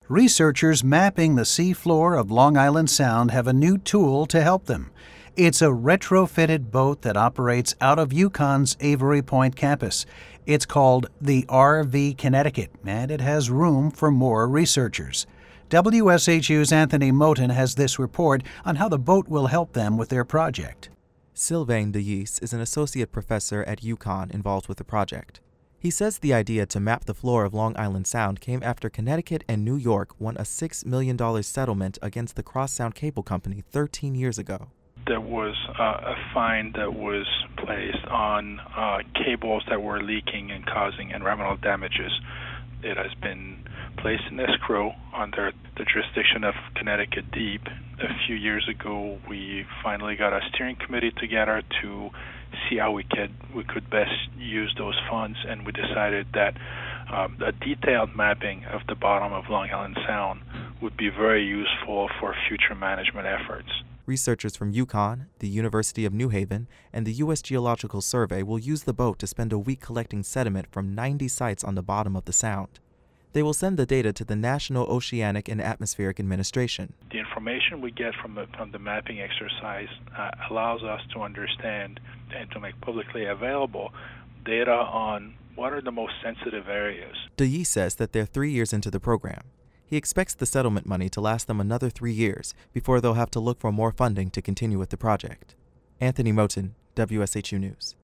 Researchers mapping the seafloor of Long Island Sound have a new tool to help them. It's a retrofitted boat that operates out of UConn's Avery Point campus. It's called the RV Connecticut, and it has room for more researchers. WSHU's Anthony Moten has this report on how the boat will help them with their project. Sylvain Deyes is an associate professor at UConn involved with the project. He says the idea to map the floor of Long Island Sound came after Connecticut and New York won a $6 million settlement against the Cross Sound Cable Company 13 years ago. There was a fine that was placed on cables that were leaking and causing environmental damages. It has been placed in escrow under the jurisdiction of Connecticut DEEP. A few years ago, we finally got a steering committee together to see how we could best use those funds, and we decided that a detailed mapping of the bottom of Long Island Sound would be very useful for future management efforts. Researchers from UConn, the University of New Haven, and the U.S. Geological Survey will use the boat to spend a week collecting sediment from 90 sites on the bottom of the Sound. They will send the data to the National Oceanic and Atmospheric Administration. The information we get from the mapping exercise allows us to understand and to make publicly available data on what are the most sensitive areas. Deyes says that they're 3 years into the program. He expects the settlement money to last them another 3 years before they'll have to look for more funding to continue with the project. Anthony Moten, WSHU News.